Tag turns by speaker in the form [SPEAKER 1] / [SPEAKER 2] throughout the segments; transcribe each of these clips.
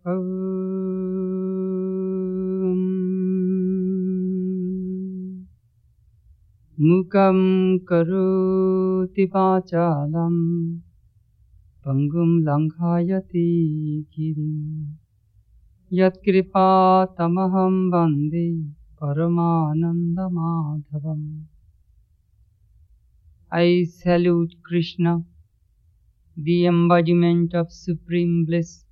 [SPEAKER 1] Mukam karoti vachalam pangum langhayati girim yat kripa tamaham vande paramananda madhavam. I salute Krishna, the embodiment of supreme bliss,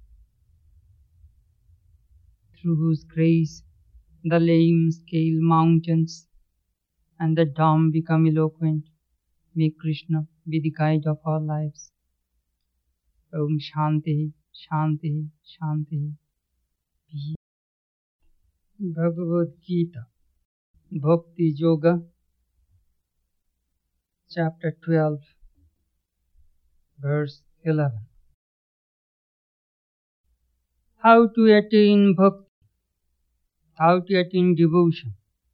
[SPEAKER 1] through whose grace the lame scale mountains and the dumb become eloquent. May Krishna be the guide of our lives. Om Shanti, Shanti, Shanti. Bhagavad Gita, Bhakti Yoga, Chapter 12, Verse 11. How to attain bhakti, how to attain devotion,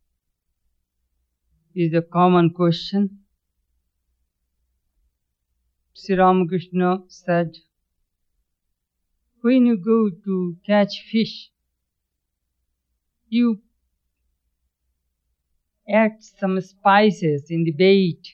[SPEAKER 1] is a common question. Sri Ramakrishna said, when you go to catch fish, you add some spices in the bait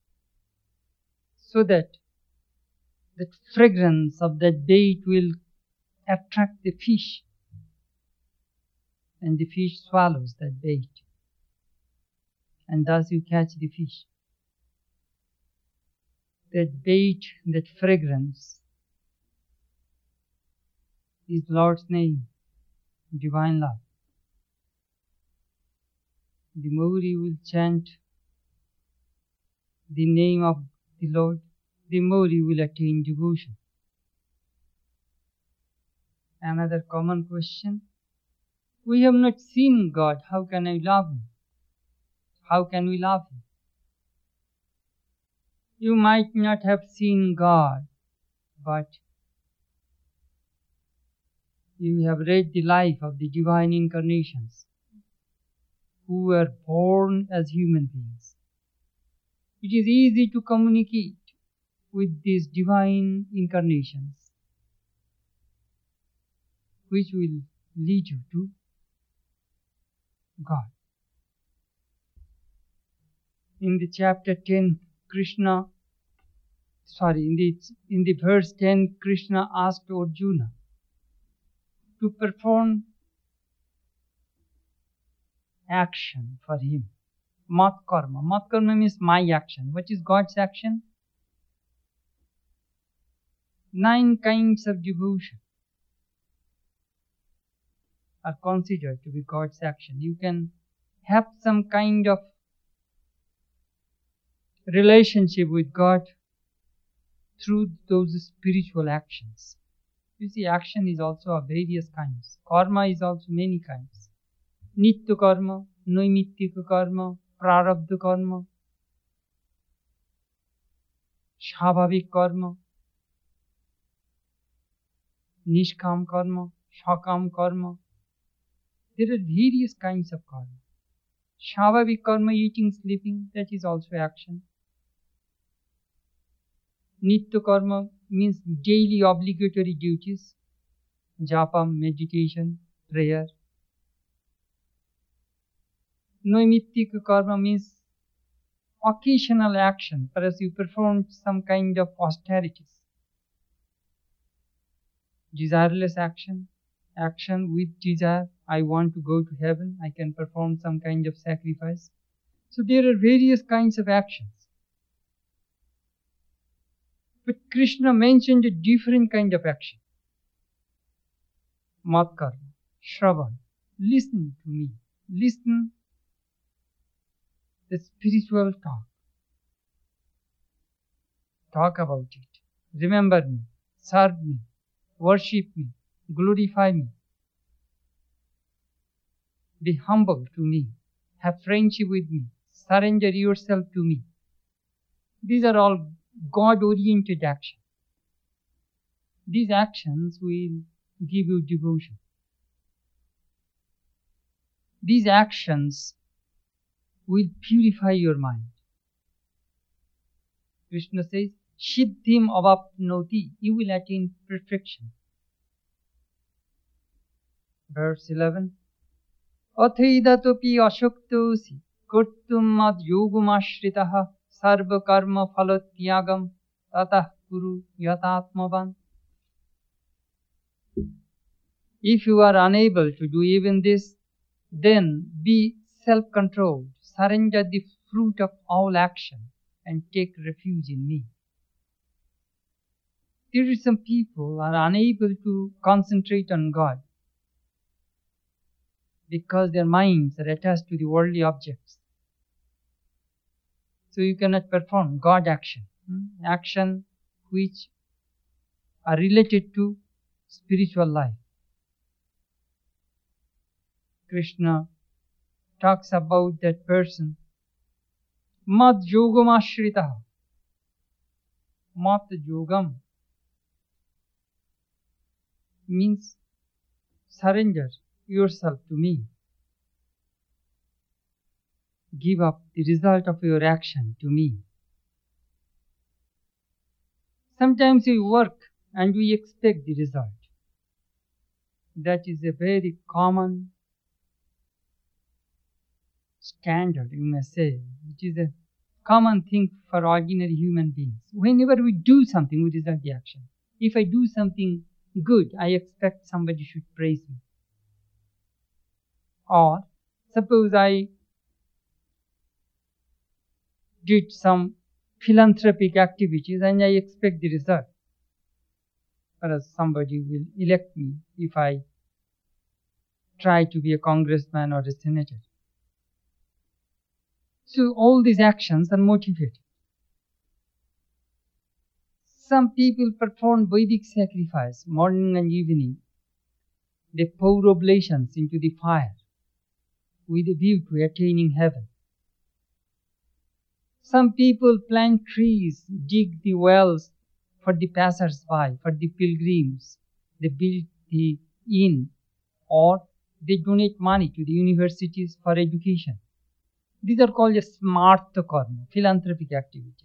[SPEAKER 1] so that the fragrance of that bait will attract the fish, and the fish swallows that bait, and thus you catch the fish. That bait, that fragrance, is Lord's name, divine love. The more you will chant the name of the Lord, the more you will attain devotion. Another common question: we have not seen God, how can I love Him? How can we love Him? You might not have seen God, but you have read the life of the divine incarnations who were born as human beings. It is easy to communicate with these divine incarnations, which will lead you to God. In the chapter 10, in the verse 10, Krishna asked Arjuna to perform action for him. Mat karma. Mat karma means my action. What is God's action? 9 kinds of devotion are considered to be God's action. You can have some kind of relationship with God through those spiritual actions. You see, action is also of various kinds. Karma is also many kinds. Nitya karma, naimittika karma, prarabdha karma, shabhavik karma, nishkam karma, shakam karma. There are various kinds of karma. Shabhavik karma, eating, sleeping, that is also action. Nitya karma means daily obligatory duties, japa, meditation, prayer. Naimittika karma means occasional action, perhaps you perform some kind of austerities. Desireless action, action with desire, I want to go to heaven, I can perform some kind of sacrifice. So there are various kinds of actions. But Krishna mentioned a different kind of action. Mat karma, shravan, listen to me, listen the spiritual talk. Talk about it. Remember me, serve me, worship me, glorify me. Be humble to me, have friendship with me, surrender yourself to me. These are all God-oriented actions. These actions will give you devotion. These actions will purify your mind. Krishna says, Siddhim avapnoti, you will attain perfection. Verse 11. Athidatopi ashoktosi kurtum mad yogumashritah sarva karma phalotyagam tatah kuru yatatmavan. If you are unable to do even this, then be self-controlled, surrender the fruit of all action, and take refuge in me. There are some people are unable to concentrate on God because their minds are attached to the worldly objects. So you cannot perform God action, action which are related to spiritual life. Krishna talks about that person. Mad yogam ashritaha. Mat yogam means surrender yourself to me. Give up the result of your action to me. Sometimes we work and we expect the result. That is a very common standard, you may say, which is a common thing for ordinary human beings. Whenever we do something, we result the action. If I do something good, I expect somebody should praise me. Or suppose I did some philanthropic activities and I expect the result. Whereas somebody will elect me if I try to be a congressman or a senator. So all these actions are motivated. Some people perform Vedic sacrifice morning and evening. They pour oblations into the fire with a view to attaining heaven. Some people plant trees, dig the wells for the passers-by, for the pilgrims. They build the inn, or they donate money to the universities for education. These are called smarta karma, philanthropic activities.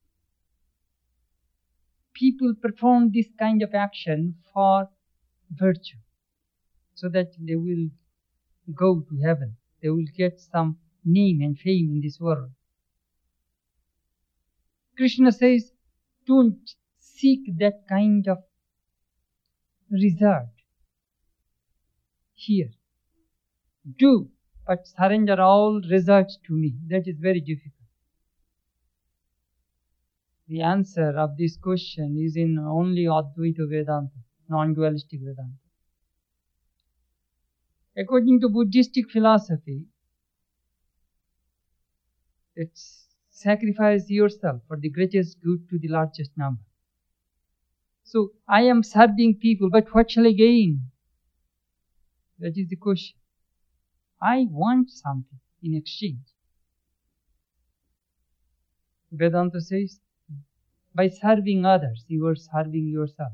[SPEAKER 1] People perform this kind of action for virtue, so that they will go to heaven. They will get some name and fame in this world. Krishna says, don't seek that kind of result here. Do, but surrender all results to me. That is very difficult. The answer of this question is in only Advaita Vedanta, non-dualistic Vedanta. According to Buddhistic philosophy, it's sacrifice yourself for the greatest good to the largest number. So I am serving people, but what shall I gain? That is the question. I want something in exchange. Vedanta says, by serving others, you are serving yourself.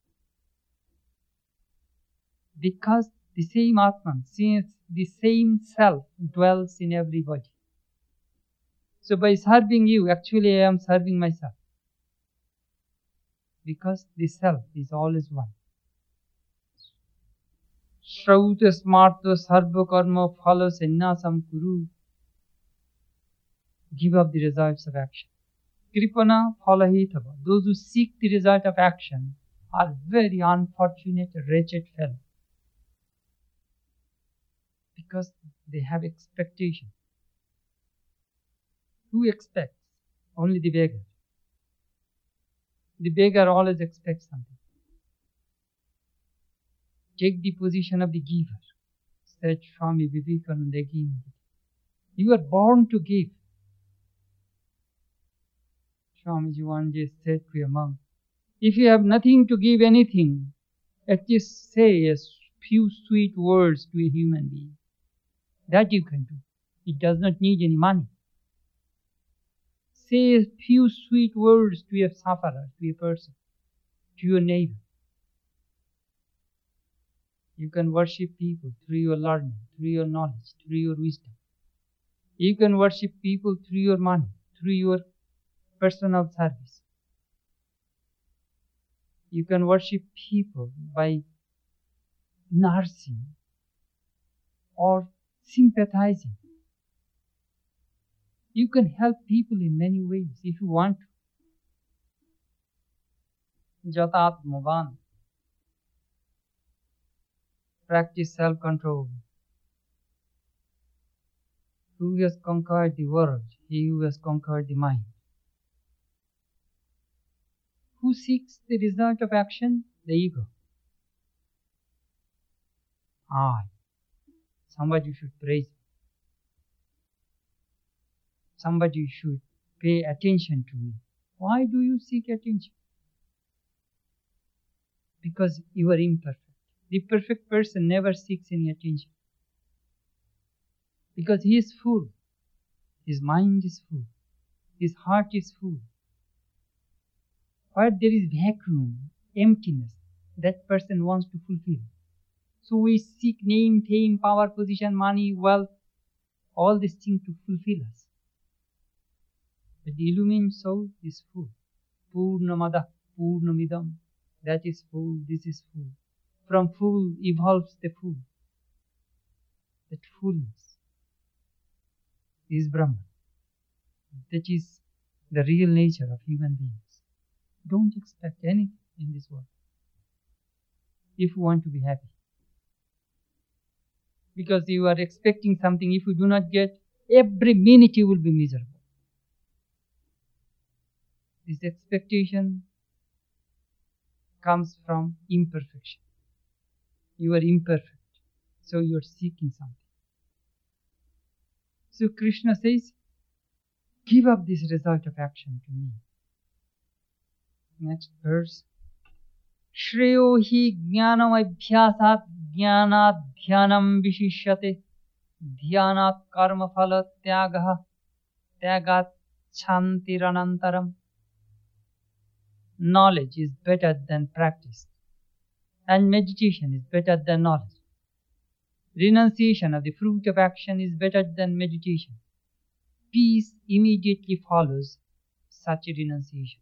[SPEAKER 1] Because the same Atman, since the same self dwells in everybody. So by serving you, actually I am serving myself. Because the self is always one. Shrauta smarta sarva karma phala sannyasam kuru. Give up the results of action. Kripana phalahitava. Those who seek the result of action are very unfortunate, wretched fellows. Because they have expectation. Who expects? Only the beggar. The beggar always expects something. Take the position of the giver, said Swami Vivekananda again. You are born to give. Swamiji one day said to a monk, if you have nothing to give anything, at least say a few sweet words to a human being. That you can do. It does not need any money. Say a few sweet words to a sufferer, to a person, to your neighbor. You can worship people through your learning, through your knowledge, through your wisdom. You can worship people through your money, through your personal service. You can worship people by nursing or sympathizing. You can help people in many ways if you want to. Jatatmavan. Practice self-control. Who has conquered the world? He who has conquered the mind. Who seeks the result of action? The ego. I. Somebody should praise. Somebody should pay attention to me. Why do you seek attention? Because you are imperfect. The perfect person never seeks any attention. Because he is full. His mind is full. His heart is full. Where there is vacuum, emptiness, that person wants to fulfill. So we seek name, fame, power, position, money, wealth, all these things to fulfill us. But the illumined soul is full. Purnamada, Purnamidam. That is full, this is full. From full evolves the full. That fullness is Brahman. That is the real nature of human beings. Don't expect anything in this world if you want to be happy. Because you are expecting something, if you do not get, every minute you will be miserable. This expectation comes from imperfection. You are imperfect, so you are seeking something. So Krishna says, give up this result of action to me. Next verse. Shreyo hi jnanam abhyasat jnanat dhyanam vishishyate dhyanat karma phala tyagaha tyagat chantiranantaram. Knowledge is better than practice, and meditation is better than knowledge. Renunciation of the fruit of action is better than meditation. Peace immediately follows such a renunciation.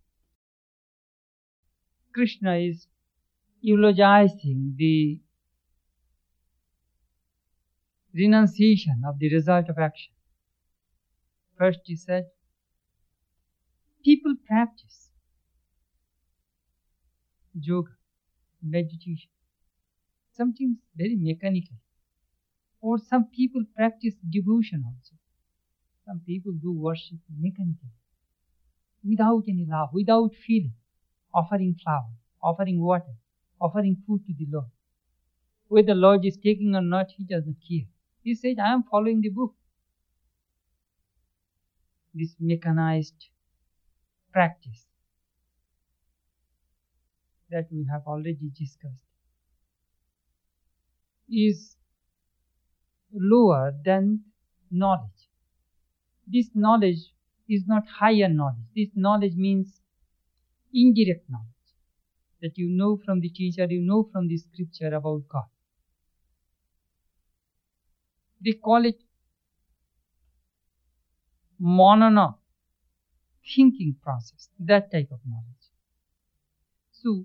[SPEAKER 1] Krishna is eulogizing the renunciation of the result of action. First he said, people practice yoga, meditation, sometimes very mechanical. Or some people practice devotion also. Some people do worship mechanically, without any love, without feeling, offering flower, offering water, offering food to the Lord. Whether the Lord is taking or not, he doesn't care. He said, I am following the book. This mechanized practice that we have already discussed is lower than knowledge. This knowledge is not higher knowledge. This knowledge means indirect knowledge, that you know from the teacher, you know from the scripture about God. They call it manana, thinking process, that type of knowledge. So,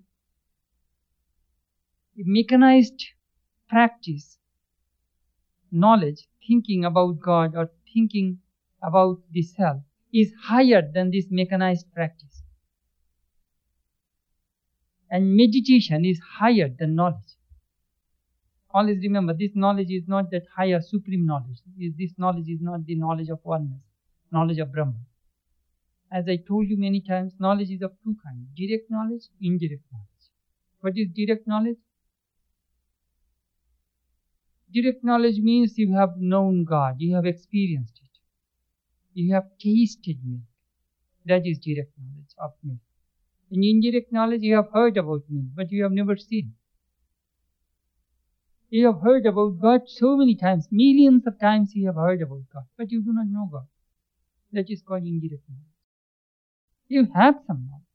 [SPEAKER 1] a mechanized practice, knowledge, thinking about God or thinking about the self is higher than this mechanized practice. And meditation is higher than knowledge. Always remember, this knowledge is not that higher supreme knowledge. This knowledge is not the knowledge of oneness, knowledge of Brahman. As I told you many times, knowledge is of two kinds, direct knowledge, indirect knowledge. What is direct knowledge? Direct knowledge means you have known God, you have experienced it. You have tasted milk. That is direct knowledge of milk. In indirect knowledge, you have heard about milk, but you have never seen. You have heard about God so many times, millions of times you have heard about God, but you do not know God. That is called indirect knowledge. You have some knowledge.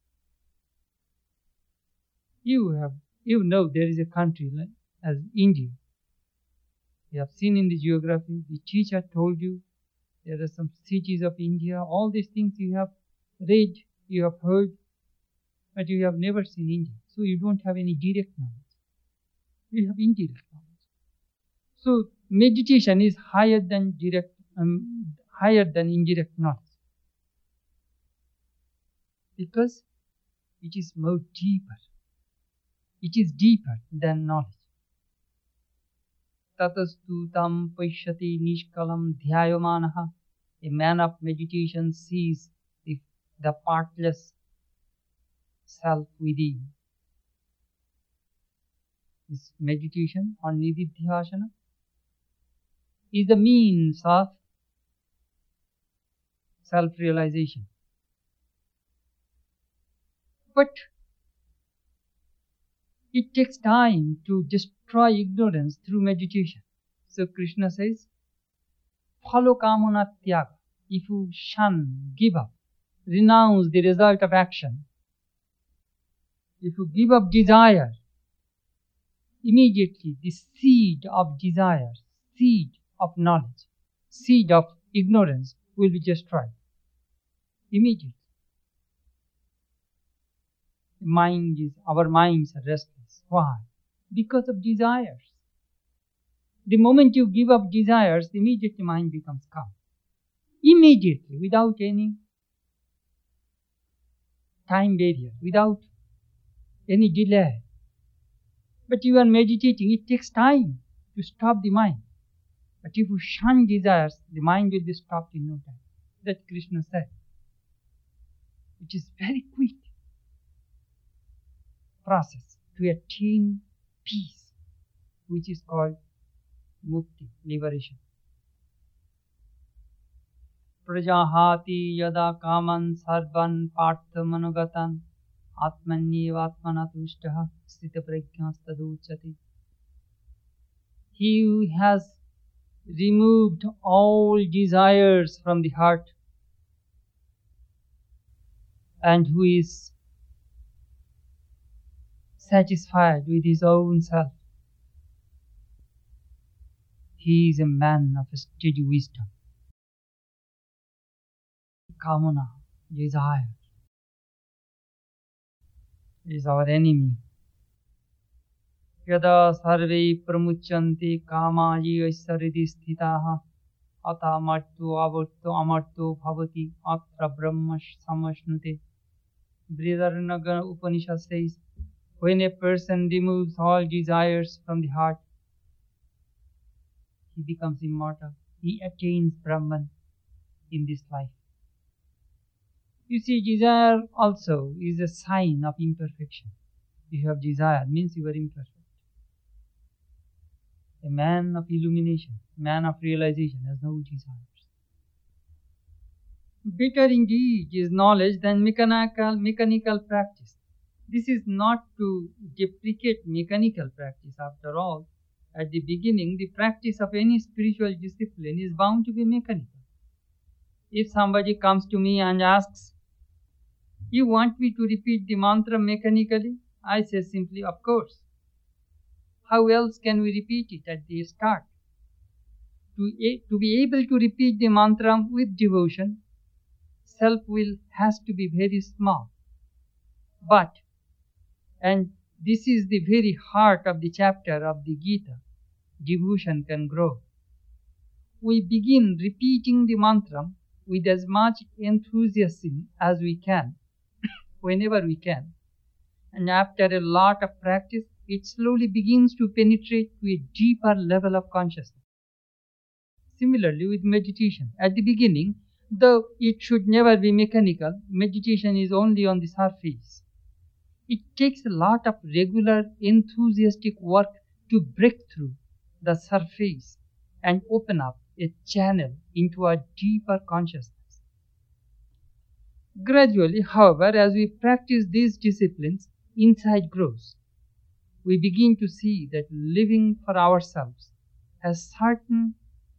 [SPEAKER 1] You know there is a country like as India. You have seen in the geography, the teacher told you there are some cities of India. All these things you have read, you have heard, but you have never seen India. So you don't have any direct knowledge. You have indirect knowledge. So meditation is higher than indirect knowledge, because it is more deeper. It is deeper than knowledge. Tatastu tam pashyati nishkalam dhyayamanaha. A man of meditation sees the partless self within. This meditation or nididhyasana is the means of self-realization. But it takes time to destroy ignorance through meditation. So Krishna says, follow kamana tyaga. If you shun, give up, renounce the result of action, if you give up desire, immediately the seed of desire, seed of knowledge, seed of ignorance will be destroyed. Immediately. Our minds are restless. Why? Because of desires. The moment you give up desires, immediately mind becomes calm. Immediately, without any time barrier, without any delay. But you are meditating, it takes time to stop the mind. But if you shun desires, the mind will be stopped in no time. That Krishna said. It is very quick process to attain peace, which is called mukti, liberation. Prajahati yada kaman sarvan partha manugatan atmanyevatmana tushtaha sthita prajñastadhucchati. He who has removed all desires from the heart and who is satisfied with his own self, he is a man of steady wisdom. Kamana, desire, is our enemy. Yada sarve pramuchanti kamaji aisaridi sthitaha ata martu avartu amartu bhavati atra brahma samashnute. Brihadaranyaka Upanishad says, when a person removes all desires from the heart, he becomes immortal. He attains Brahman in this life. You see, desire also is a sign of imperfection. If you have desire, means you are imperfect. A man of illumination, man of realization has no desires. Better indeed is knowledge than mechanical practice. This is not to deprecate mechanical practice. After all, at the beginning, the practice of any spiritual discipline is bound to be mechanical. If somebody comes to me and asks, you want me to repeat the mantra mechanically? I say simply, of course. How else can we repeat it at the start? To be able to repeat the mantra with devotion, self-will has to be very small. But, and this is the very heart of the chapter of the Gita, devotion can grow. We begin repeating the mantra with as much enthusiasm as we can, whenever we can. And after a lot of practice, it slowly begins to penetrate to a deeper level of consciousness. Similarly with meditation, at the beginning, though it should never be mechanical, meditation is only on the surface. It takes a lot of regular, enthusiastic work to break through the surface and open up a channel into a deeper consciousness. Gradually, however, as we practice these disciplines, insight grows. We begin to see that living for ourselves has certain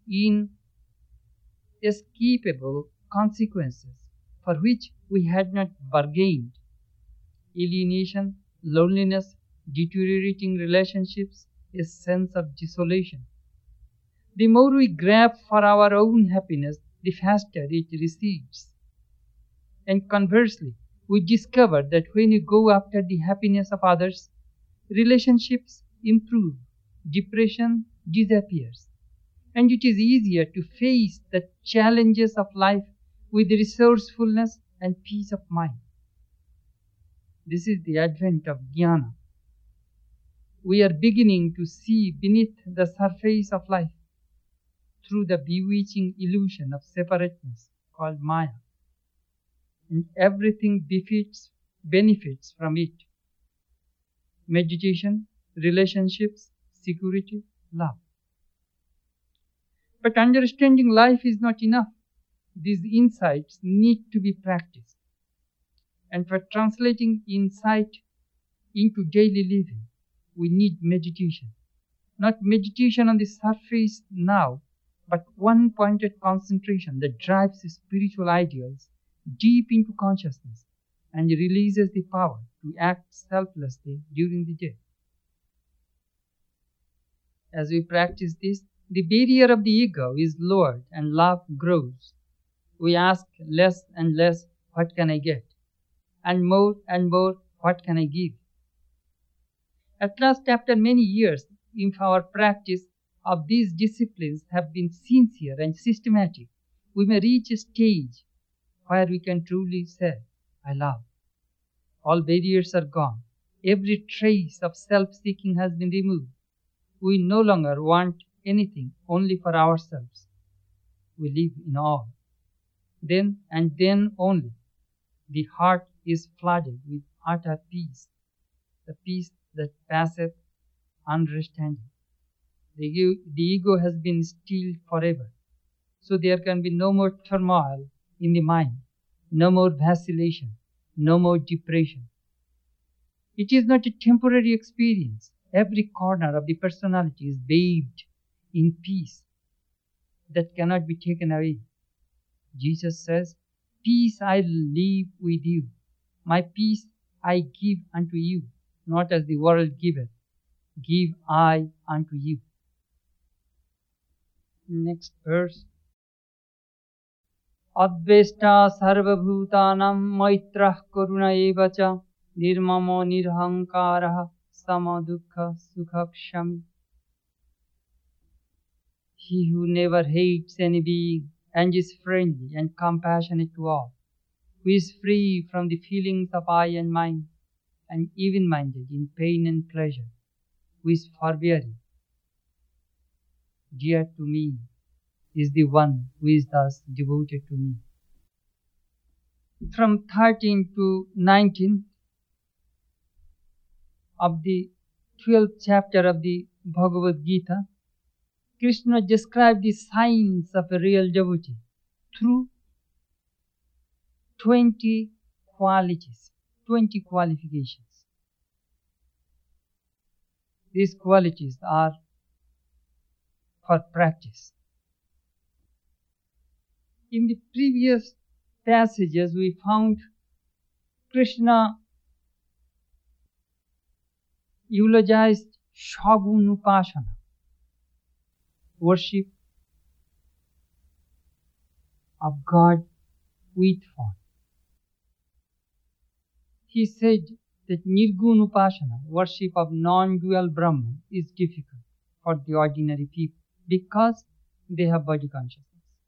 [SPEAKER 1] inescapable consequences for which we had not bargained. Alienation, loneliness, deteriorating relationships, a sense of desolation. The more we grab for our own happiness, the faster it recedes. And conversely, we discover that when you go after the happiness of others, relationships improve, depression disappears, and it is easier to face the challenges of life with resourcefulness and peace of mind. This is the advent of jnana. We are beginning to see beneath the surface of life through the bewitching illusion of separateness called Maya, and everything benefits from it. Meditation, relationships, security, love. But understanding life is not enough. These insights need to be practiced. And for translating insight into daily living, we need meditation. Not meditation on the surface now, but one-pointed concentration that drives spiritual ideals deep into consciousness and releases the power to act selflessly during the day. As we practice this, the barrier of the ego is lowered and love grows. We ask less and less, what can I get? And more, what can I give? At last, after many years, if our practice of these disciplines have been sincere and systematic, we may reach a stage where we can truly say, I love. All barriers are gone. Every trace of self-seeking has been removed. We no longer want anything only for ourselves. We live in all. Then and then only, the heart is flooded with utter peace, the peace that passeth understanding. The ego has been stilled forever, so there can be no more turmoil in the mind, no more vacillation, no more depression. It is not a temporary experience. Every corner of the personality is bathed in peace that cannot be taken away. Jesus says, peace I leave with you. My peace I give unto you, not as the world giveth, give I unto you. Next verse. Advesta sarvabhutanam maitrah karuna evacha nirmamo nirhankaraha sama dukkha sukhakshami. He who never hates any being and is friendly and compassionate to all, who is free from the feelings of I and mine, and even-minded in pain and pleasure, who is forbearing, dear to me, is the one who is thus devoted to me. From 13 to 19 of the 12th chapter of the Bhagavad Gita, Krishna described the signs of a real devotee through 20 qualities, 20 qualifications. These qualities are for practice. In the previous passages, we found Krishna eulogized Shagun Upasana, worship of God with form. He said that Nirgun Upasana, worship of non-dual Brahman, is difficult for the ordinary people because they have body consciousness.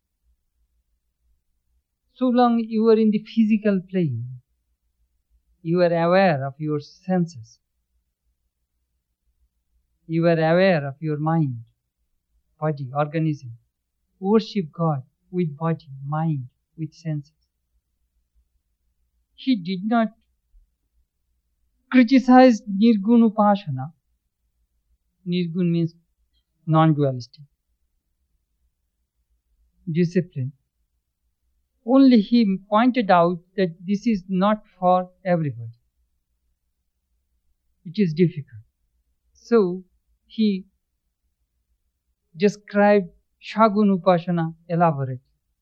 [SPEAKER 1] So long you are in the physical plane, you are aware of your senses, you are aware of your mind, body, organism. Worship God with body, mind, with senses. He did not criticize Nirgun Upasana. Nirgun means non-dualistic discipline. Only he pointed out that this is not for everybody. It is difficult. So he described Shagun Upasana elaborately.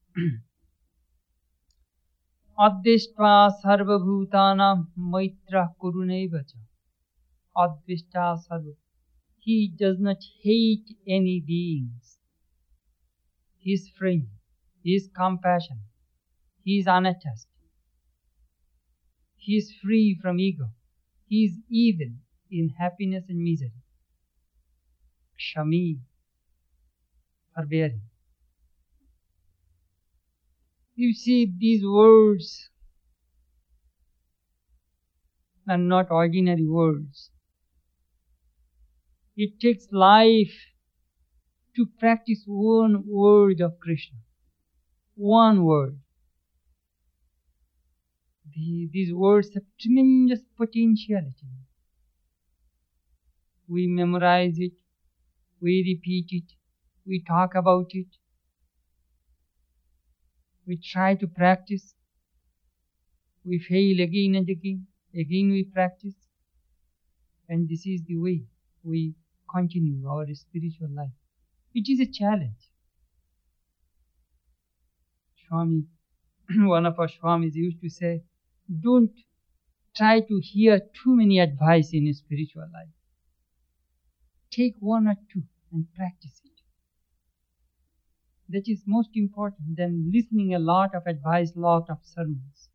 [SPEAKER 1] Advishta sarvabhutana maitra kurunevacha. Advishta sarva. He does not hate any beings. He is friendly. He is compassionate. He is unattached. He is free from ego. He is even in happiness and misery. Kshami. are bearing. You see, these words are not ordinary words. It takes life to practice one word of Krishna. One word. These words have tremendous potentiality. We memorize it, we repeat it, we talk about it, we try to practice, we fail again and again we practice, and this is the way we continue our spiritual life. It is a challenge. Swami, one of our Swamis used to say, don't try to hear too many advice in spiritual life. Take one or two and practice it. That is most important than listening a lot of advice, lot of sermons.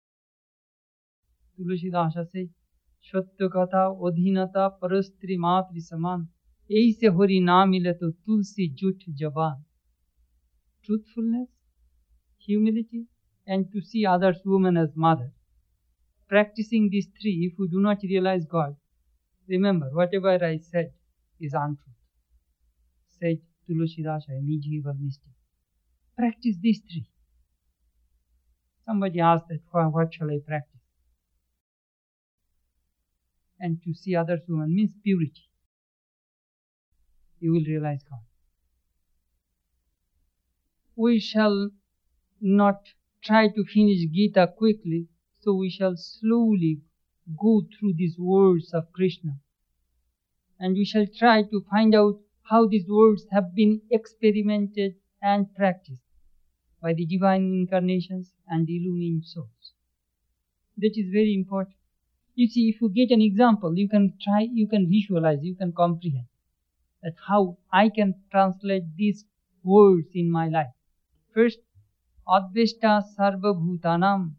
[SPEAKER 1] Tulasidasa says, Shatya katha odhinata parastri matri saman aise hori na mile to tulsi jut jaban. Truthfulness, humility, and to see others women as mother. Practicing these three, if you do not realize God, remember, whatever I said is untruth. Said Tulusidasa, a medieval mystic. Practice these three. Somebody asked that, what shall I practice? And to see others women means purity. You will realize God. We shall not try to finish Gita quickly, so we shall slowly go through these words of Krishna. And we shall try to find out how these words have been experimented and practiced by the divine incarnations and the illumined souls. That is very important. You see, if you get an example, you can visualize, you can comprehend that how I can translate these words in my life. First, Adveshta Sarva Bhutanam.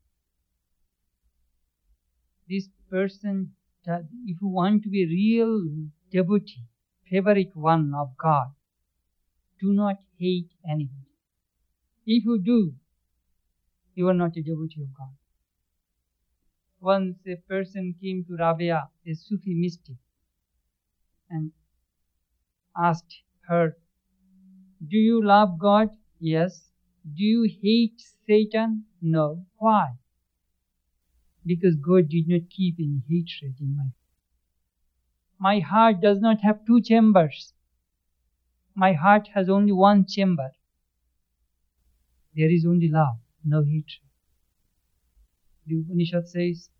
[SPEAKER 1] This person, if you want to be a real devotee, favorite one of God, do not hate anybody. If you do, you are not a devotee of God. Once a person came to Rabia, a Sufi mystic, and asked her, do you love God? Yes. Do you hate Satan? No. Why? Because God did not keep any hatred in my heart. My heart does not have two chambers. My heart has only one chamber. There is only love, no hatred. The Upanishad says,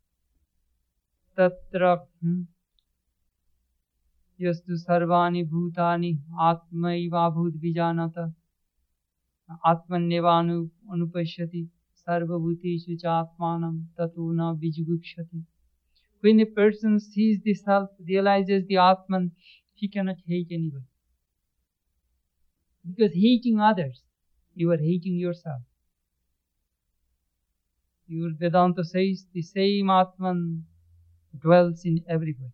[SPEAKER 1] Tatra yastu sarvani bhutani atmaiva bhut vijanata atmanyeva anupashyati sarvabhuteshu chatmanam tato na vijgupshati. When a person sees the self, realizes the Atman, he cannot hate anybody. Because hating others, you are hating yourself. Your Vedanta says the same Atman dwells in everybody.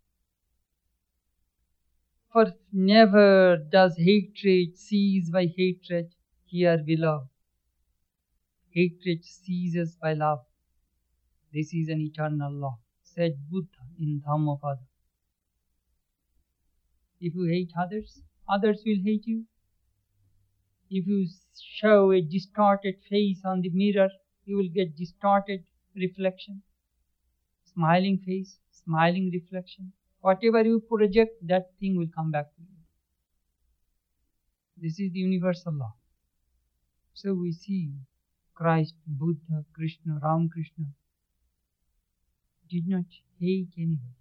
[SPEAKER 1] For never does hatred cease by hatred, here we love. Hatred ceases by love. This is an eternal law, said Buddha in Dhammapada. If you hate others, others will hate you. If you show a distorted face on the mirror, you will get distorted reflection. Smiling face, smiling reflection. Whatever you project, that thing will come back to you. This is the universal law. So we see Christ, Buddha, Krishna, Ramakrishna did not hate anybody.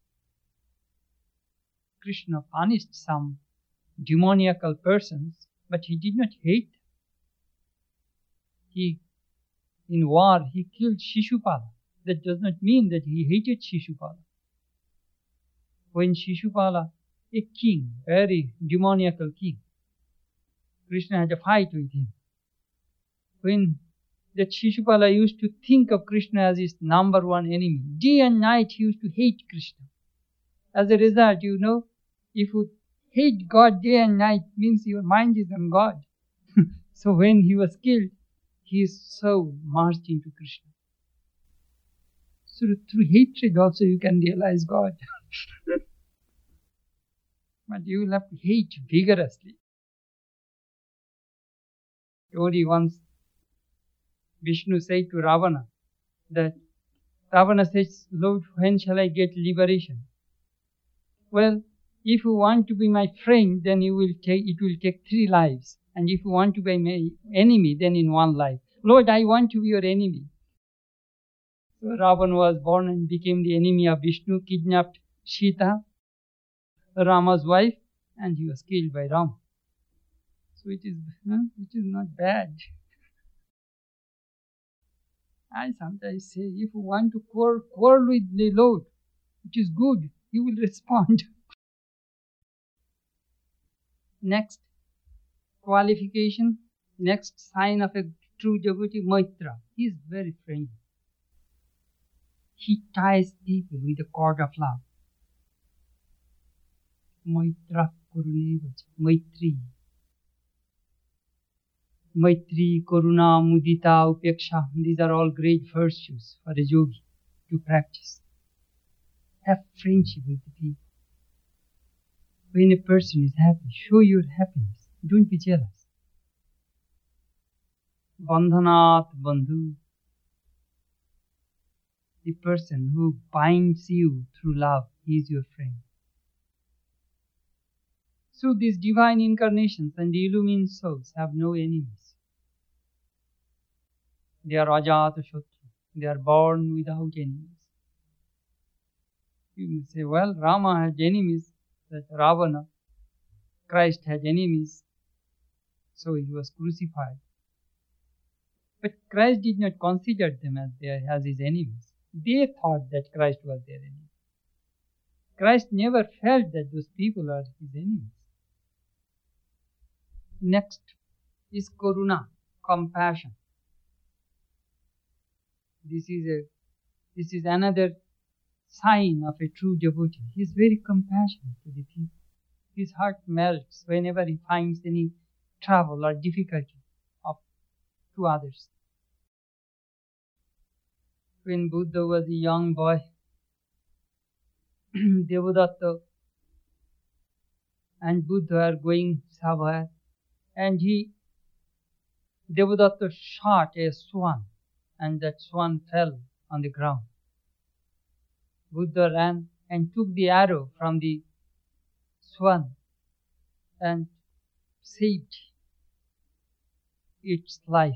[SPEAKER 1] Krishna punished some demoniacal persons, but he did not hate them. In war, he killed Shishupala. That does not mean that he hated Shishupala. When Shishupala, a king, very demoniacal king, Krishna had a fight with him. When that Shishupala used to think of Krishna as his number one enemy, day and night he used to hate Krishna. As a result, if you hate God day and night, means your mind is on God. So when he was killed, his soul merged into Krishna. So through hatred also you can realize God. But you will have to hate vigorously. Only once Vishnu said to Ravana that Ravana says, Lord, when shall I get liberation? Well, if you want to be my friend, then it will take 3 lives. And if you want to be my enemy, then in 1 life. Lord, I want to be your enemy. So Ravana was born and became the enemy of Vishnu, kidnapped Sita, Rama's wife, and he was killed by Rama. So it is not bad. I sometimes say, if you want to quarrel with the Lord, it is good, he will respond. Next qualification, next sign of a true devotee, Maitra. He is very friendly. He ties people with a cord of love. Maitra Kurunevacha. Maitri. Maitri, Karuna, Mudita, Upeksha. These are all great virtues for a yogi to practice. Have friendship with the people. When a person is happy, show your happiness. Don't be jealous. Bandhanat Bandhu. The person who binds you through love, he is your friend. So these divine incarnations and the illumined souls have no enemies. They are Ajata Shotru. They are born without enemies. You may say, well, Rama had enemies, that Ravana. Christ had enemies, so he was crucified. But Christ did not consider them as his enemies. They thought that Christ was their enemy. Christ never felt that those people are his enemies. Next is Karuna, compassion. This is another sign of a true devotee. He is very compassionate to the people. His heart melts whenever he finds any trouble or difficulty to others. When Buddha was a young boy, Devadatta and Buddha are going somewhere, and Devadatta shot a swan, and that swan fell on the ground. Buddha ran and took the arrow from the swan and saved its life.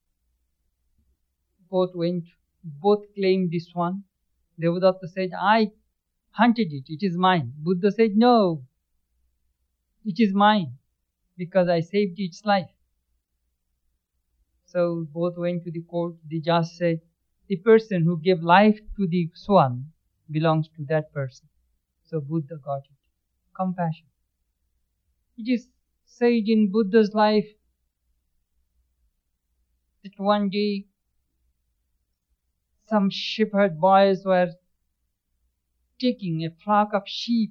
[SPEAKER 1] Both claimed the swan. Devadatta said, I hunted it, it is mine. Buddha said, no, it is mine because I saved its life. So both went to the court. The judge said, the person who gave life to the swan belongs to that person. So Buddha got it. Compassion. It is said in Buddha's life that one day some shepherd boys were taking a flock of sheep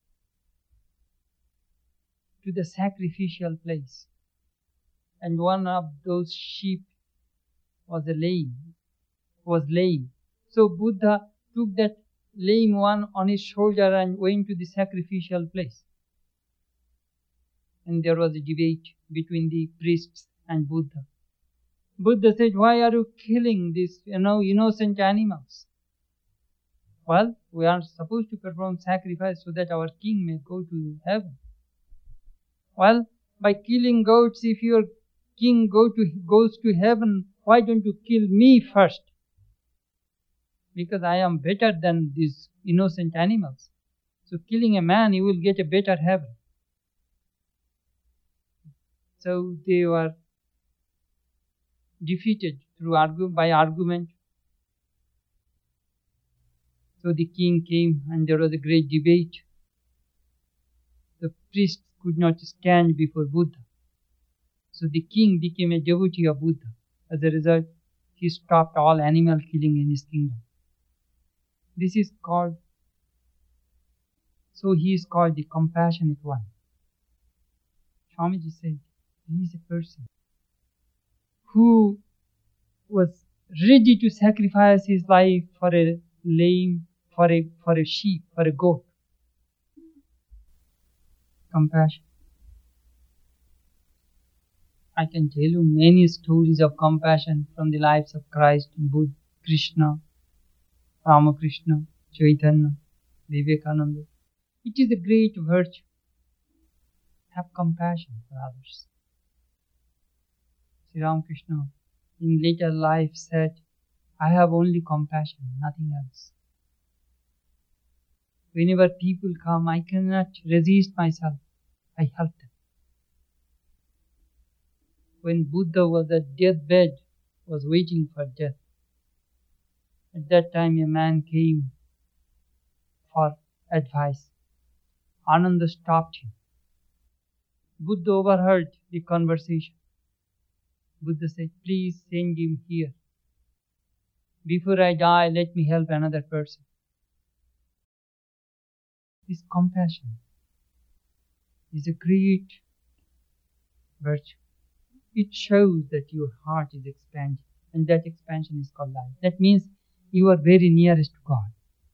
[SPEAKER 1] to the sacrificial place. And one of those sheep was lame. So Buddha took that lame one on his shoulder and went to the sacrificial place. And there was a debate between the priests and Buddha. Buddha said, why are you killing these innocent animals? Well, we are supposed to perform sacrifice so that our king may go to heaven. Well, by killing goats, if your king goes to heaven, why don't you kill me first? Because I am better than these innocent animals. So killing a man, you will get a better heaven. So they were defeated by argument. So the king came and there was a great debate. The priests could not stand before Buddha. So the king became a devotee of Buddha. As a result, he stopped all animal killing in his kingdom. He is called the compassionate one. Swamiji said, he is a person who was ready to sacrifice his life for a lamb, for a sheep, for a goat. Compassion. I can tell you many stories of compassion from the lives of Christ, Buddha, Krishna, Ramakrishna, Chaitanya, Vivekananda. It is a great virtue. Have compassion for others. Sri Ramakrishna in later life said, I have only compassion, nothing else. Whenever people come, I cannot resist myself. I help them. When Buddha was at deathbed, was waiting for death, at that time a man came for advice. Ananda stopped him. Buddha overheard the conversation. Buddha said, please send him here. Before I die, let me help another person. This compassion is a great virtue. It shows that your heart is expanding, and that expansion is called life. That means you are very nearest to God.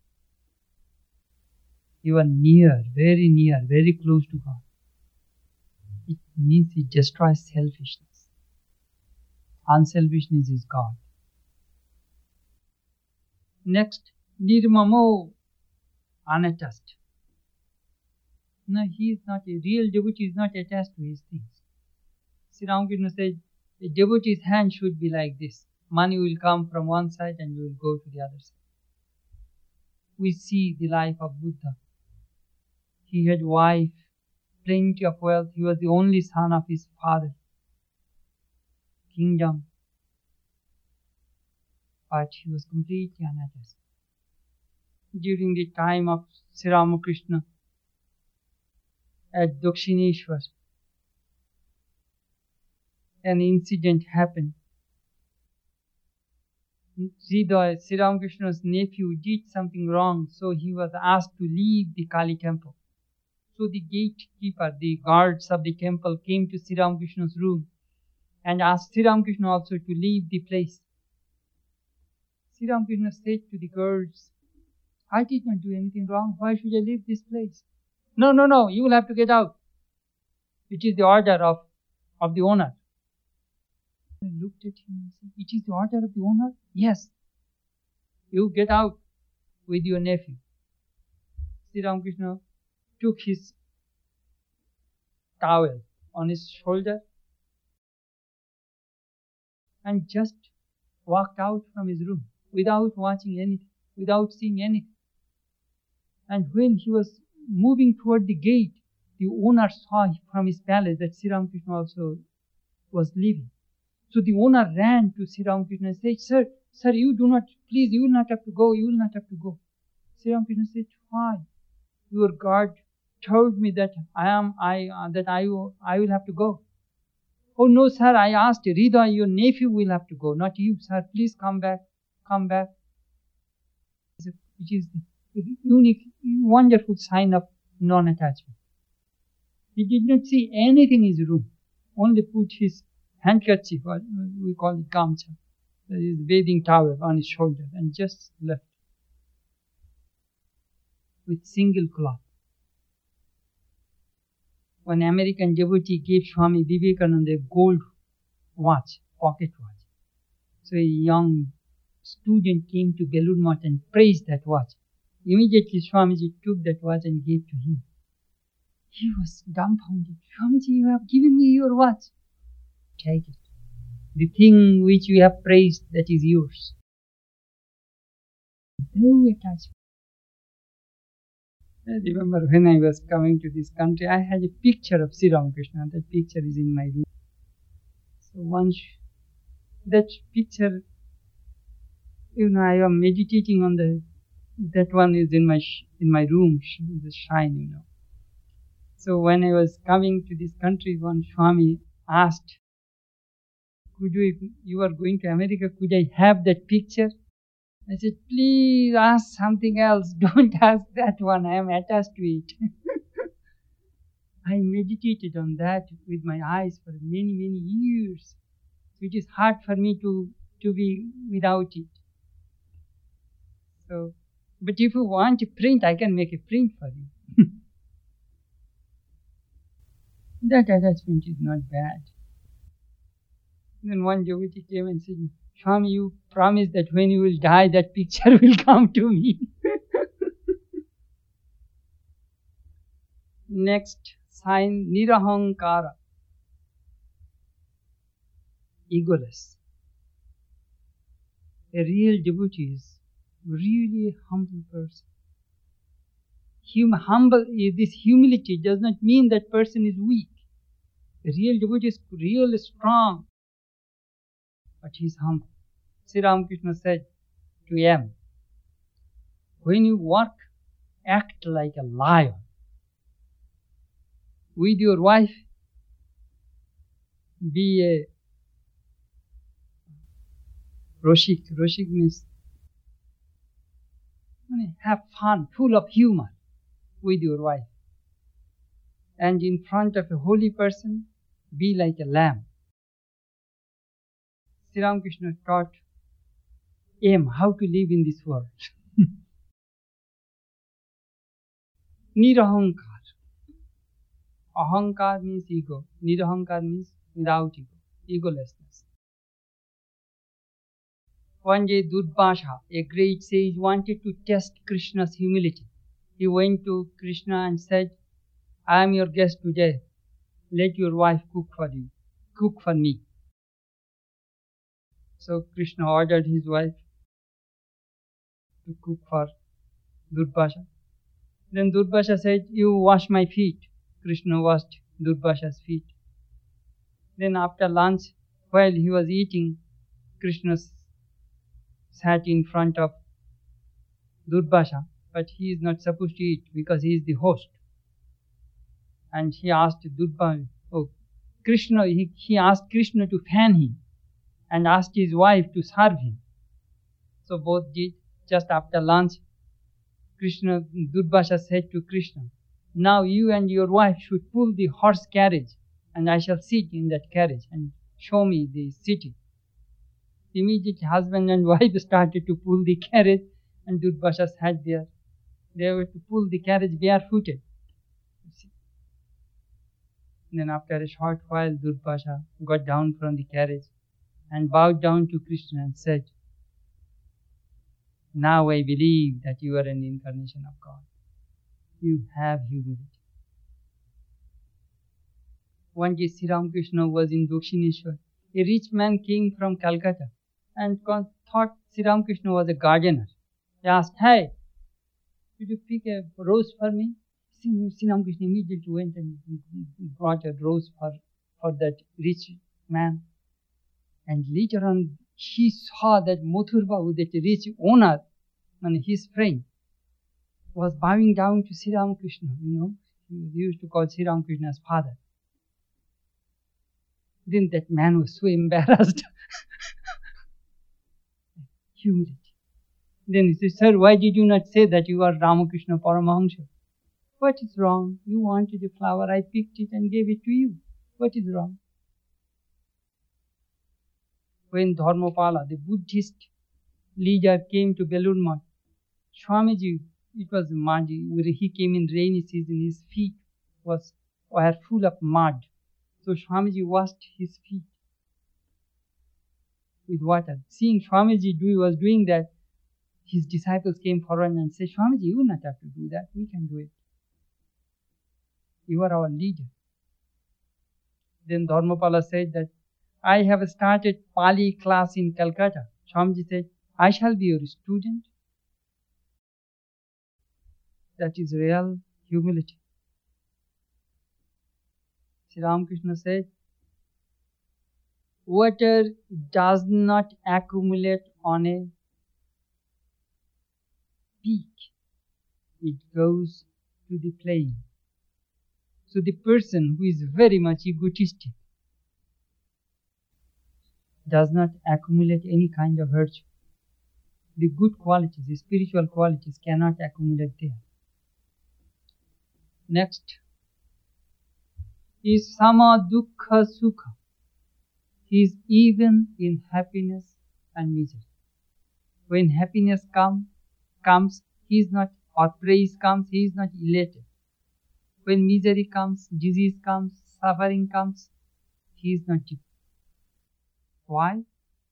[SPEAKER 1] You are near, very close to God. It means it destroys selfishness. Unselfishness is God. Next, nirmamo, unattached. No, he is not a real devotee, is not attached to his things. Sri Ramakrishna said, a devotee's hand should be like this. Money will come from one side and you will go to the other side. We see the life of Buddha. He had wife, plenty of wealth. He was the only son of his father. Kingdom. But he was completely unattached. During the time of Sri Ramakrishna at Dakshineshwar, an incident happened. Sri Ramakrishna's nephew did something wrong, so he was asked to leave the Kali temple. So the gatekeeper, the guards of the temple came to Sri Ramakrishna's room and asked Sri Ramakrishna also to leave the place. Sri Ramakrishna said to the guards, I did not do anything wrong. Why should I leave this place? No, you will have to get out. It is the order of the owner. I looked at him and said, it is the order of the owner? Yes. You get out with your nephew. Sri Ramakrishna took his towel on his shoulder and just walked out from his room without watching anything, without seeing anything. And when he was moving toward the gate, the owner saw from his palace that Sri Ramakrishna also was leaving. So the owner ran to Sri Ramakrishna and said, Sir, you will not have to go. Sri Ramakrishna said, why? Your guard told me that I will have to go. Oh no, sir, I asked Rida, your nephew will have to go, not you, sir. Please come back. It is a unique, wonderful sign of non-attachment. He did not see anything in his room, only put his handkerchief, or we call it gamcha, his bathing towel on his shoulder, and just left with single cloth. One American devotee gave Swami Vivekananda a gold watch, pocket watch. So a young student came to Belur Math and praised that watch. Immediately Swamiji took that watch and gave to him. He was dumbfounded. Swamiji, you have given me your watch. Take it. The thing which you have praised, that is yours. No attachment. I remember when I was coming to this country, I had a picture of Sri Ramakrishna. That picture is in my room. So that picture, I am meditating on that one is in my room, the shrine, So when I was coming to this country, one Swami asked, you are going to America, could I have that picture? I said, please ask something else. Don't ask that one. I am attached to it. I meditated on that with my eyes for many, many years. It is hard for me to be without it. So, but if you want a print, I can make a print for you. That attachment is not bad. Then one devotee came and said, Swami, you promised that when you will die, that picture will come to me. Next sign, Nirahankara. Egoless. A real devotee is really a humble person. This humility does not mean that person is weak. A real devotee is real strong, but he is humble. Sri Ramakrishna said to M, when you work, act like a lion. With your wife, be a Roshik. Roshik means have fun, full of humor with your wife. And in front of a holy person, be like a lamb. Sri Ramakrishna taught M how to live in this world. Nirahankar. Ahankar means ego. Nirahankar means without ego, egolessness. One day Durvasa, a great sage, wanted to test Krishna's humility. He went to Krishna and said, I am your guest today. Let your wife cook for you. Cook for me. So Krishna ordered his wife to cook for Durvasa. Then Durvasa said, you wash my feet. Krishna washed Durvasa's feet. Then after lunch, while he was eating, Krishna sat in front of Durvasa, but he is not supposed to eat because he is the host. And he asked Krishna, he asked Krishna to fan him and asked his wife to serve him. So both did. Just after lunch, Durvasa said to Krishna, now you and your wife should pull the horse carriage and I shall sit in that carriage and show me the city. Immediately husband and wife started to pull the carriage and Durvasa sat there. They were to pull the carriage barefooted. Then after a short while, Durvasa got down from the carriage and bowed down to Krishna and said, now I believe that you are an incarnation of God. You have humility. One day Sri Ramakrishna was in Dakshineshwar. A rich man came from Calcutta and thought Sri Ramakrishna was a gardener. He asked, hey, could you pick a rose for me? Sri Ramakrishna immediately went and brought a rose for that rich man. And later on, he saw that Mathur Babu, that rich owner, and his friend, was bowing down to Sri Ramakrishna. He used to call Sri Ramakrishna as father. Then that man was so embarrassed. Humility. Then he said, sir, why did you not say that you are Ramakrishna Paramahamsa? What is wrong? You wanted a flower, I picked it and gave it to you. What is wrong? When Dharmapala, the Buddhist leader, came to Belur Math, Swamiji, it was muddy, where he came in rainy season, his feet were full of mud. So Swamiji washed his feet with water. Seeing Swamiji was doing that, his disciples came forward and said, Swamiji, you will not have to do that, we can do it. You are our leader. Then Dharmapala said that, I have started Pali class in Calcutta. Swamiji said, I shall be your student. That is real humility. Sri Ramakrishna said, water does not accumulate on a peak. It goes to the plain. So the person who is very much egotistic does not accumulate any kind of virtue. The good qualities, the spiritual qualities cannot accumulate there. Next, is sama dukkha sukha. He is even in happiness and misery. When happiness comes, he is not, or praise comes, he is not elated. When misery comes, disease comes, suffering comes, he is not depressed. Why?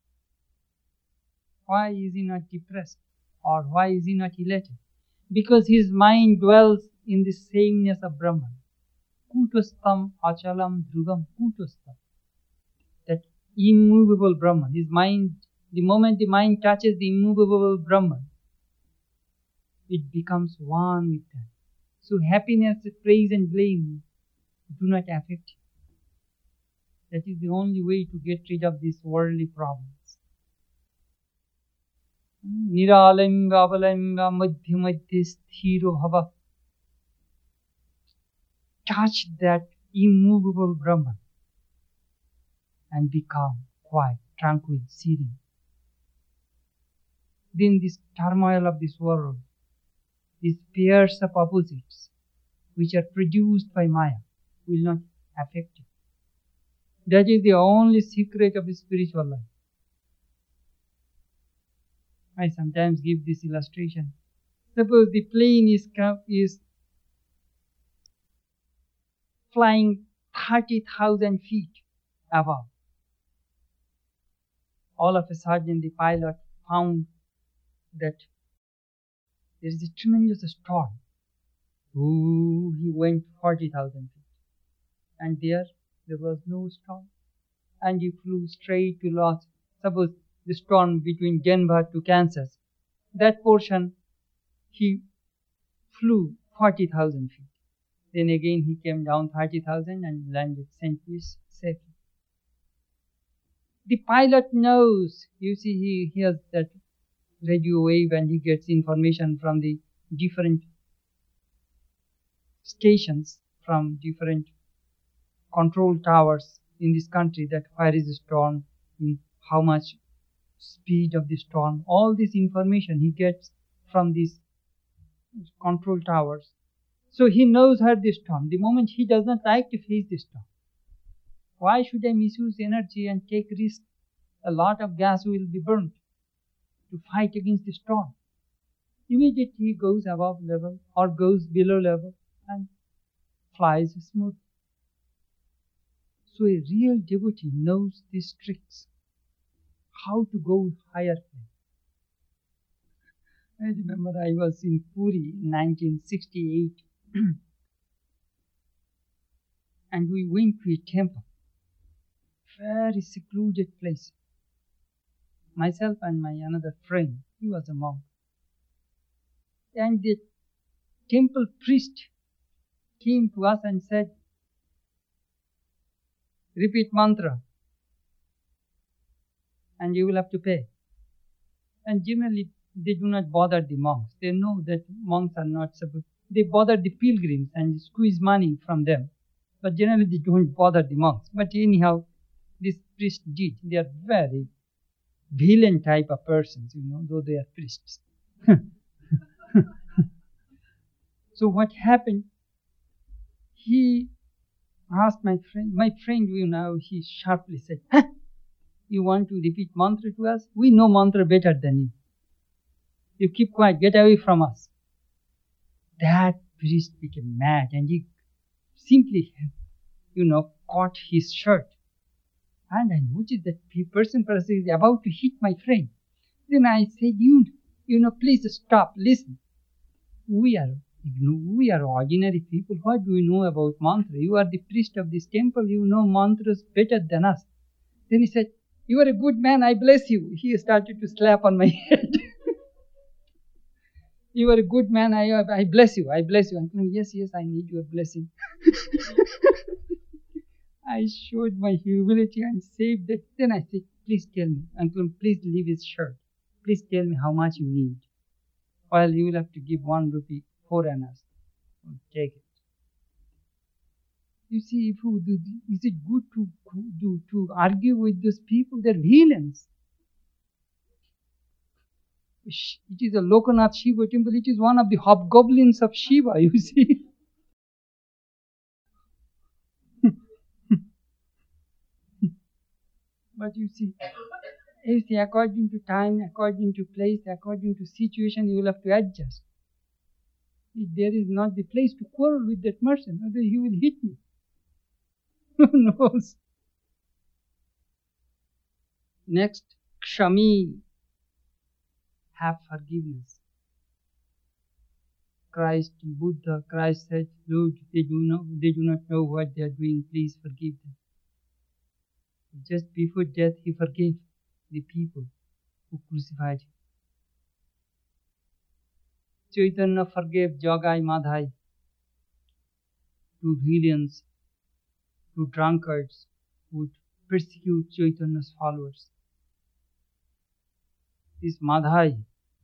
[SPEAKER 1] Why is he not depressed? Or why is he not elated? Because his mind dwells in the sameness of Brahman. Kutostam achalam dhrugam kutostam. That immovable Brahman. His mind, the moment the mind touches the immovable Brahman, it becomes one with that. So happiness, praise and blame do not affect him. That is the only way to get rid of these worldly problems. Niralanga avalanga madhya madhya sthiro bhava. Touch that immovable Brahman and become quiet, tranquil, serene. Then this turmoil of this world, these pairs of opposites which are produced by Maya will not affect you. That is the only secret of spiritual life. I sometimes give this illustration. Suppose the plane is flying 30,000 feet above. All of a sudden the pilot found that there is a tremendous storm. Ooh, he went 40,000 feet. And there was no storm. And he flew straight to Los. Suppose the storm between Denver to Kansas. That portion, he flew 40,000 feet. Then again he came down 30,000 and landed St. Louis safely. The pilot knows, you see, he hears that radio wave and he gets information from the different stations, from different control towers in this country, that where is the storm, in how much speed of the storm. All this information he gets from these control towers. So he knows where the storm. The moment he does not like to face the storm, why should I misuse energy and take risk? A lot of gas will be burnt to fight against the storm. Immediately he goes above level or goes below level and flies smooth. So a real devotee knows these tricks, how to go higher plane. I remember I was in Puri in 1968 and we went to a temple, very secluded place. Myself and my another friend, he was a monk. And the temple priest came to us and said, repeat mantra and you will have to pay. And generally they do not bother the monks. They know that monks are not supposed. They bother the pilgrims and squeeze money from them. But generally they don't bother the monks. But anyhow, this priest did. They are very villain type of persons, though they are priests. So what happened? He asked my friend, he sharply said, you want to repeat mantra to us? We know mantra better than you. You keep quiet, get away from us. That priest became mad and he simply, caught his shirt. And I noticed that person is about to hit my friend. Then I said, please stop, listen. We are ordinary people. What do we know about mantra? You are the priest of this temple. You know mantras better than us. Then he said, you are a good man. I bless you. He started to slap on my head. You are a good man. I bless you. I bless you. I'm saying, yes, I need your blessing. I showed my humility and saved it. Then I said, please tell me, uncle, please leave his shirt. Please tell me how much you need. Well, you will have to give 1 rupee, 4 annas. Take it. You see, is it good to argue with those people? They're villains. It is a Lokanath Shiva temple. It is one of the hobgoblins of Shiva, you see. But you see, according to time, according to place, according to situation, you will have to adjust. If there is not the place to quarrel with that person, otherwise he will hit me. Who knows? Next, Kshami, have forgiveness. Christ, Buddha, Christ said, Lord, they do not know what they are doing, please forgive them. Just before death, he forgave the people who crucified him. Chaitanya forgave Jagai Madhai, two villains, two drunkards who would persecute Chaitanya's followers. This Madhai,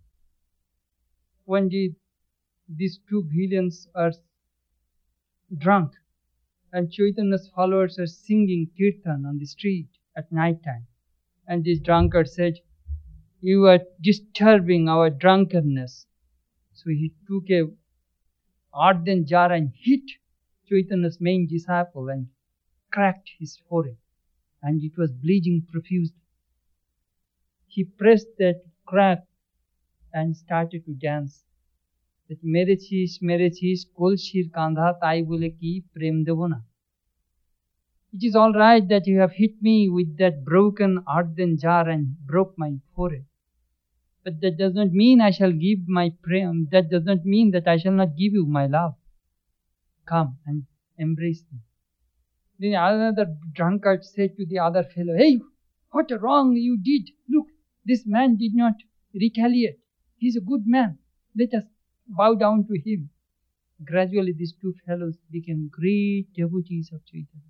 [SPEAKER 1] one day these two villains are drunk and Chaitanya's followers are singing kirtan on the street at night time. And this drunkard said, you are disturbing our drunkenness. So he took a earthen jar and hit Chaitanya's main disciple and cracked his forehead. And it was bleeding profusely. He pressed that crack and started to dance. That mere chish kolshir kandha tai bole ki prem debo na. It is all right that you have hit me with that broken earthen jar and broke my forehead. But that does not mean I shall give my prem. That does not mean that I shall not give you my love. Come and embrace me. Then another drunkard said to the other fellow, hey, what a wrong you did. Look, this man did not retaliate. He is a good man. Let us bow down to him. Gradually these two fellows became great devotees of Chaitanya.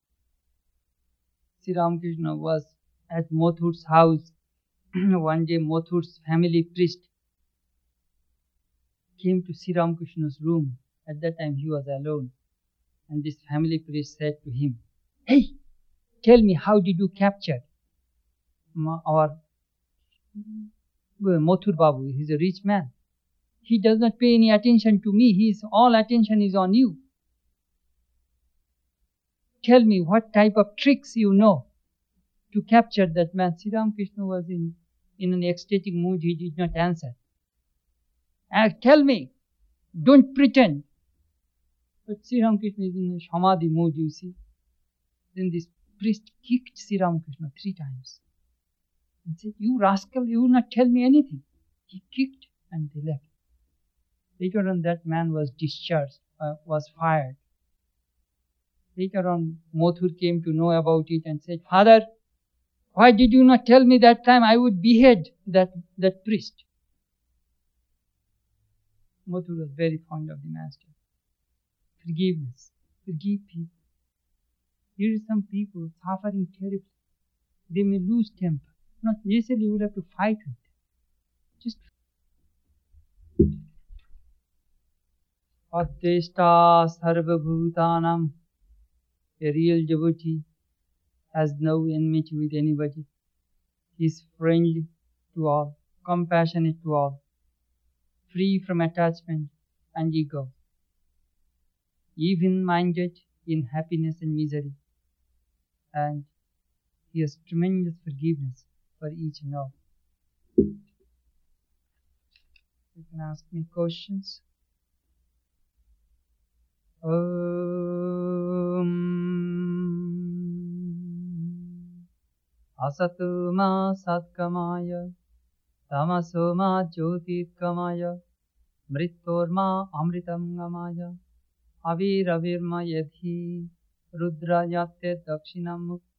[SPEAKER 1] Sri Ramakrishna was at Mathur's house. One day Mathur's family priest came to Sri Ramakrishna's room. At that time he was alone. And this family priest said to him, hey, tell me, how did you capture our Mathur Babu? He's a rich man. He does not pay any attention to me. All attention is on you. Tell me what type of tricks you know to capture that man. Sri Ramakrishna was in an ecstatic mood. He did not answer. Tell me. Don't pretend. But Sri Ramakrishna is in a samadhi mood, you see. Then this priest kicked Sri Ramakrishna 3 times. And said, you rascal, you will not tell me anything. He kicked and they left. Later on that man was discharged, was fired. Later on Mathur came to know about it and said, Father, why did you not tell me that time I would behead that priest? Mathur was very fond of the master. Forgiveness. Forgive people. Here are some people suffering terribly. They may lose temper. Not necessarily you will have to fight with them. Just Advesta Sarva Bhutanam. A real devotee has no enmity with anybody. He is friendly to all, compassionate to all, free from attachment and ego, even-minded in happiness and misery, and he has tremendous forgiveness for each and all. You can ask me questions. Asatu ma satkamaya, tamaso ma jyotirkamaya, mrittor ma amritam gamaya, aviravirma yadhi, rudra yate dakshinam